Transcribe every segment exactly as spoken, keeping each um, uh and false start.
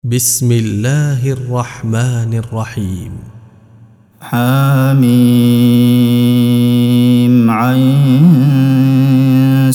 بسم الله الرحمن الرحيم. حميم عين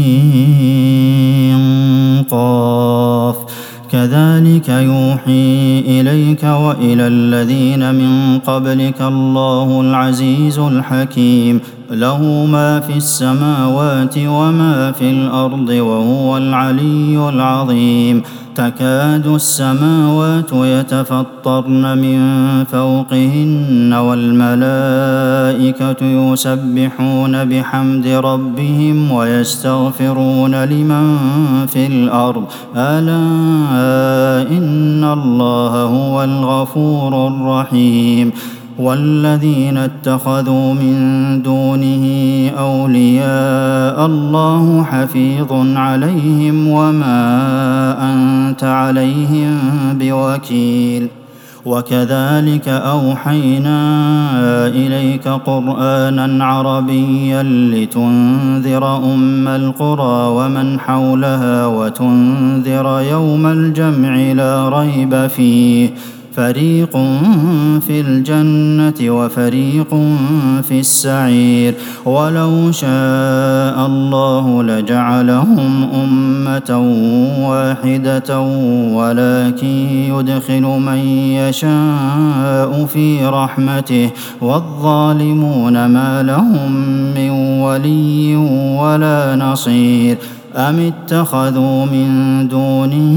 سين قاف كذلك يوحي إليك وإلى الذين من قبلك الله العزيز الحكيم له ما في السماوات وما في الأرض وهو العلي العظيم تكاد السماوات يتفطرن من فوقهن والملائكة يسبحون بحمد ربهم ويستغفرون لمن في الأرض ألا إن الله هو الغفور الرحيم والذين اتخذوا من دونه أولياء الله حفيظ عليهم وما أنت عليهم بوكيل وكذلك أوحينا إليك قرآنا عربيا لتنذر أم القرى ومن حولها وتنذر يوم الجمع لا ريب فيه فريق في الجنة وفريق في السعير ولو شاء الله لجعلهم أمة واحدة ولكن يدخل من يشاء في رحمته والظالمون ما لهم من ولي ولا نصير أم اتخذوا من دونه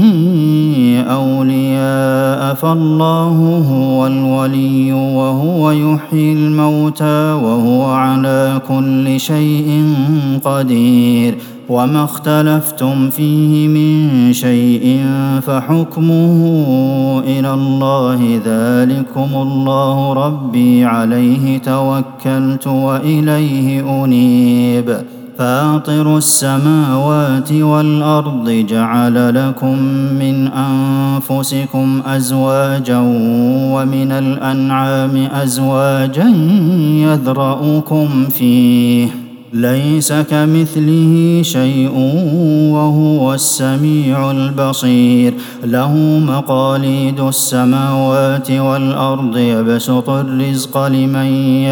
أولياء فالله هو الولي وهو يحيي الموتى وهو على كل شيء قدير وما اختلفتم فيه من شيء فحكمه إلى الله ذلكم الله ربي عليه توكلت وإليه أنيب فاطر السماوات والأرض جعل لكم من أنفسكم أزواجا ومن الأنعام أزواجا يذرؤكم فيه ليس كمثله شيء وهو السميع البصير له مقاليد السماوات والأرض يبسط الرزق لمن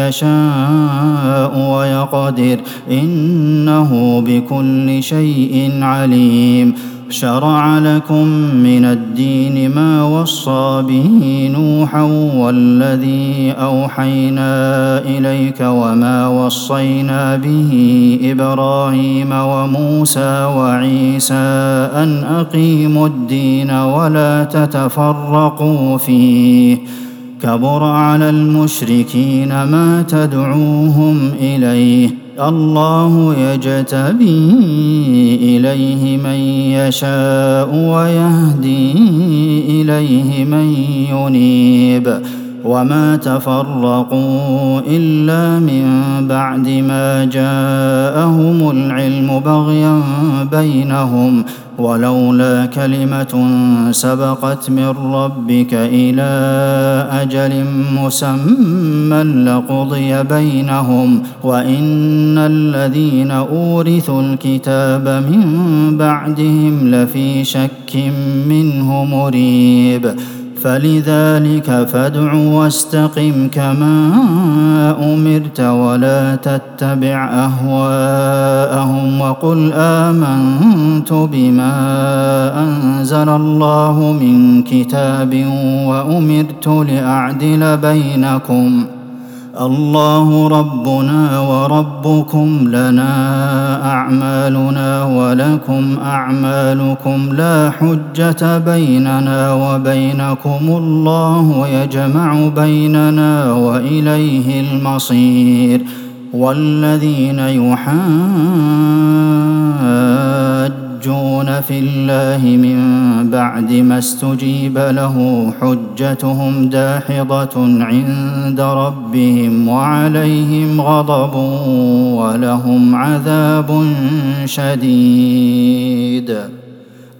يشاء ويقدر إنه بكل شيء عليم شرع لكم من الدين ما وصى به نوحا والذي أوحينا إليك وما وصينا به إبراهيم وموسى وعيسى أن أقيموا الدين ولا تتفرقوا فيه كبر على المشركين ما تدعوهم إليه الله يجتبي إليه من يشاء ويهدي إليه من ينيب وما تفرقوا إلا من بعد ما جاءهم العلم بغيا بينهم ولولا كلمة سبقت من ربك إلى أجل مسمى لقضي بينهم وإن الذين أورثوا الكتاب من بعدهم لفي شك منه مريب فلذلك فادع واستقم كما أمرت ولا تتبع أهواءهم وقل آمنت بما أنزل الله من كتاب وأمرت لأعدل بينكم الله ربنا وربكم لنا أعمالنا ولكم أعمالكم لا حجة بيننا وبينكم الله يجمع بيننا وإليه المصير والذين يحاجون في الله من بعد ما استجيب له حجتهم داحضة عند ربهم وعليهم غضب ولهم عذاب شديد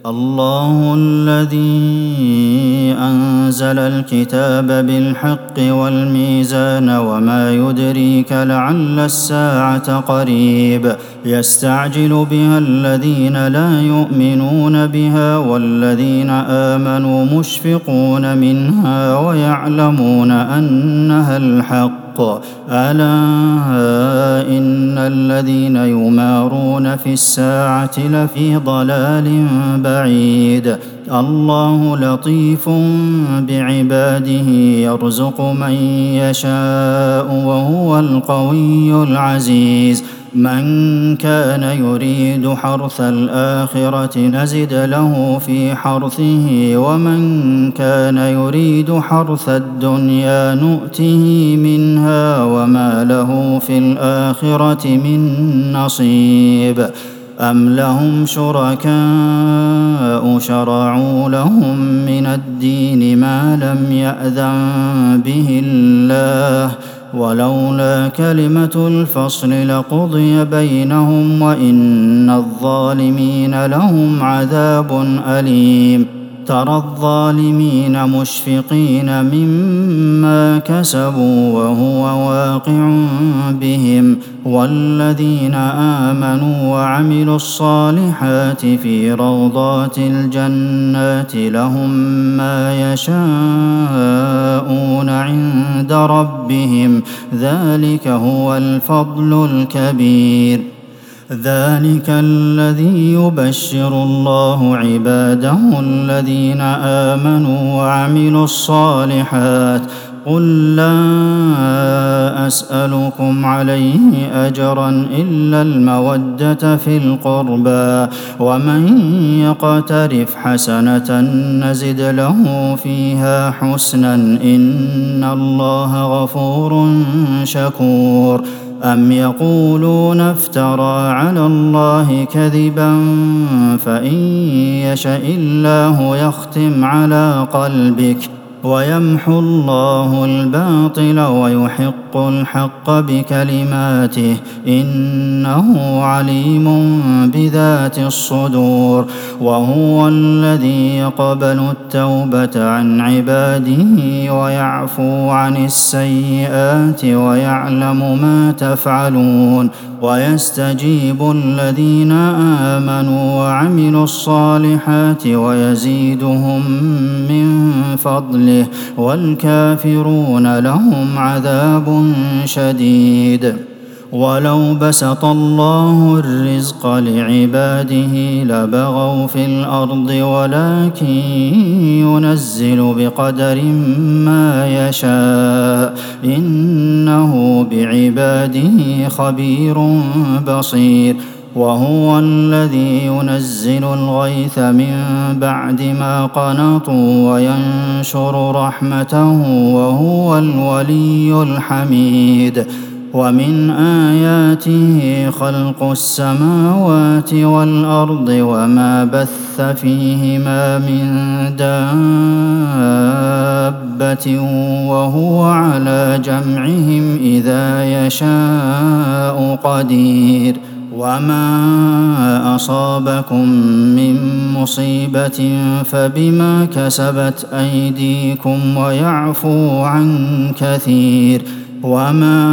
الله الذي أنزل الكتاب بالحق والميزان وما يدريك لعل الساعة قريب يستعجل بها الذين لا يؤمنون بها والذين آمنوا مشفقون منها ويعلمون أنها الحق ألا إن الذين يمارون في الساعة لفي ضلال بعيد الله لطيف بعباده يرزق من يشاء وهو القوي العزيز من كان يريد حرث الآخرة نزد له في حرثه ومن كان يريد حرث الدنيا نؤته منها وما له في الآخرة من نصيب أم لهم شركاء شرعوا لهم من الدين ما لم يأذن به الله ولولا كلمة الفصل لقضي بينهم وإن الظالمين لهم عذاب أليم ترى الظالمين مشفقين مما كسبوا وهو واقع بهم والذين آمنوا وعملوا الصالحات في روضات الجنات لهم ما يشاءون عند ربهم ذلك هو الفضل الكبير ذلك الذي يبشر الله عباده الذين آمنوا وعملوا الصالحات قل لا أسألكم عليه أجرا إلا المودة في القربى ومن يقترف حسنة نزد له فيها حسنا إن الله غفور شكور أم يقولون افترى على الله كذبا فإن يشأ الله يختم على قلبك ويمحو الله الباطل ويحق الحق بكلماته إنه عليم بذات الصدور وهو الذي يقبل التوبة عن عباده ويعفو عن السيئات ويعلم ما تفعلون ويستجيب الذين آمنوا وعملوا الصالحات ويزيدهم من فضله والكافرون لهم عذاب شديد ولو بسط الله الرزق لعباده لبغوا في الأرض ولكن ينزل بقدر ما يشاء إنه بعباده خبير بصير وهو الذي ينزل الغيث من بعد ما قنطوا وينشر رحمته وهو الولي الحميد ومن آياته خلق السماوات والأرض وما بث فيهما من دابة وهو على جمعهم إذا يشاء قدير وما أصابكم من مصيبة فبما كسبت أيديكم ويعفو عن كثير وما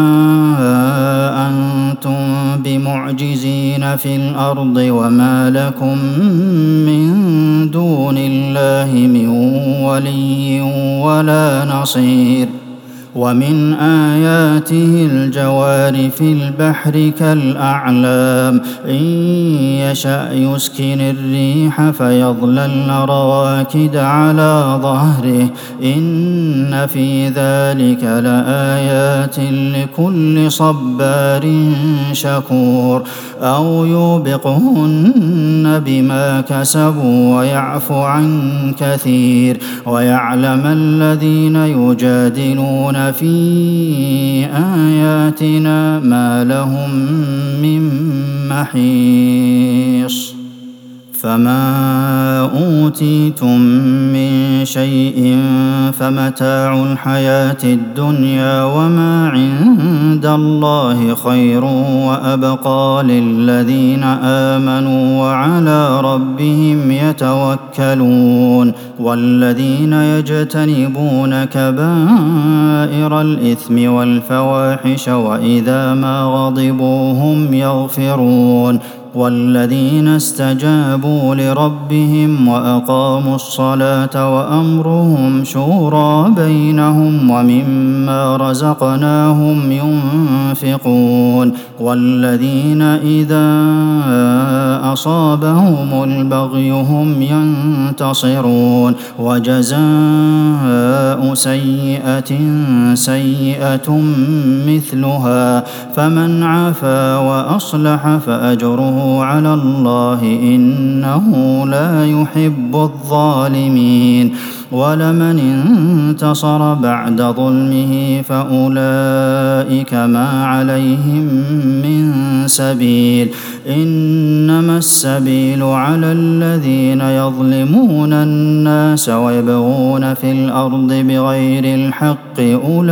أنتم بمعجزين في الأرض وما لكم من دون الله من ولي ولا نصير ومن آياته الجوار في البحر كالأعلام إن يشأ يسكن الريح فيظللن رواكد على ظهره إن في ذلك لآيات لكل صبار شكور أو يوبقهن بما كسبوا ويعفو عن كثير ويعلم الذين يجادلون في آياتنا ما لهم من محيص فما أوتيتم من شيء فمتاع الحياة الدنيا وما عند الله خير وأبقى للذين آمنوا وعلى ربهم يتوكلون والذين يجتنبون كبائر الإثم والفواحش وإذا ما غضبوا هم يغفرون والذين استجابوا لربهم وأقاموا الصلاة وأمرهم شورى بينهم ومما رزقناهم ينفقون والذين إذا أصابهم البغي هم ينتصرون وجزاء سيئة سيئة مثلها فمن عفا وأصلح فأجره على الله إنه لا يحب الظالمين ولمن انتصر بعد ظلمه فأولئك ما عليهم من سبيل إنما السبيل على الذين يظلمون الناس ويبغون في الأرض بغير الحق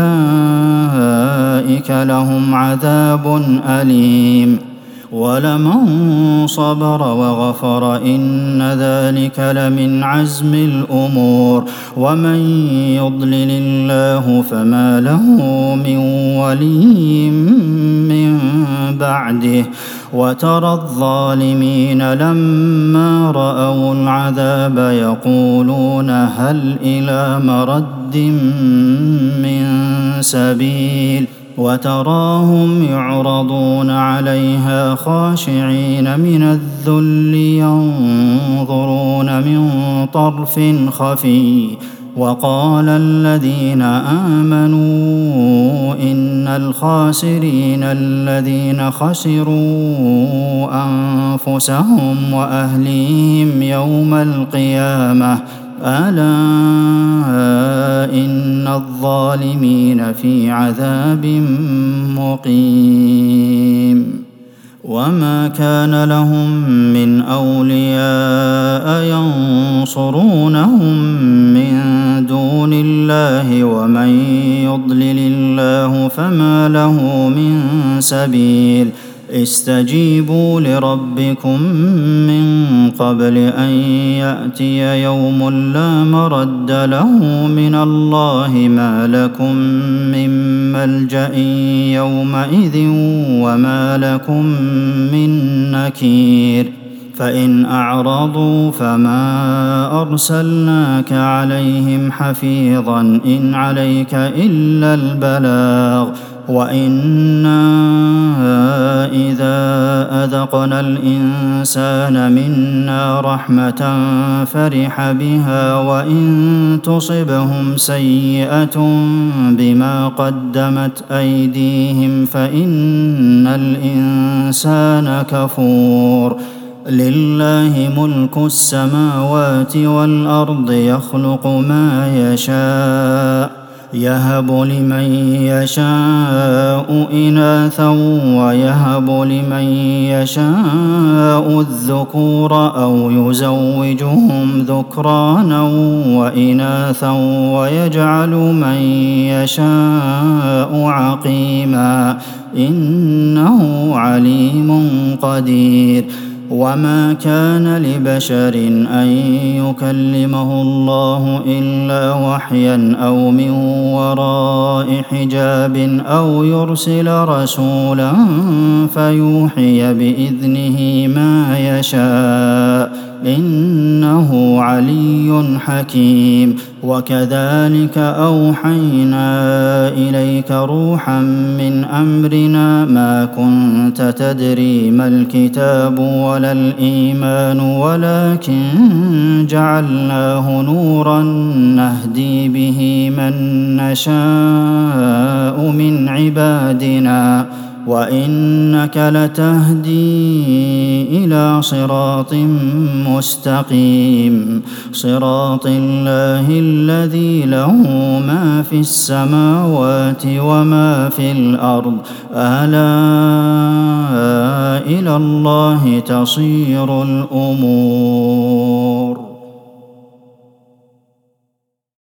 أولئك لهم عذاب أليم ولمن صبر وغفر إن ذلك لمن عزم الأمور ومن يضلل الله فما له من ولي من بعده وترى الظالمين لما رأوا العذاب يقولون هل إلى مرد من سبيل وتراهم يعرضون عليها خاشعين من الذل ينظرون من طرف خفي وقال الذين آمنوا إن الخاسرين الذين خسروا أنفسهم وأهليهم يوم القيامة ألا إن الظالمين في عذاب مقيم وما كان لهم من أولياء ينصرونهم من دون الله ومن يضلل الله فما له من سبيل استجيبوا لربكم من قبل أن يأتي يوم لا مرد له من الله ما لكم من ملجأ يومئذ وما لكم من نكير فإن أعرضوا فما أرسلناك عليهم حفيظا إن عليك إلا البلاغ وإنا إذا أذقنا الإنسان منا رحمة فرح بها وإن تصبهم سيئة بما قدمت أيديهم فإن الإنسان كفور لله ملك السماوات والأرض يخلق ما يشاء يهب لمن يشاء إناثا ويهب لمن يشاء الذكور أو يزوجهم ذكرانا وإناثا ويجعل من يشاء عقيما إنه عليم قدير وما كان لبشر أن يكلمه الله إلا وحيا أو من وراء حجاب أو يرسل رسولا فيوحي بإذنه ما يشاء إنه علي حكيم وكذلك أوحينا إليك روحا من أمرنا ما كنت تدري ما الكتاب ولا الإيمان ولكن جعلناه نورا نهدي به من نشاء من عبادنا وإنك لتهدي إلى صراط مستقيم صراط الله الذي له ما في السماوات وما في الأرض ألا والى الله تصير الامور.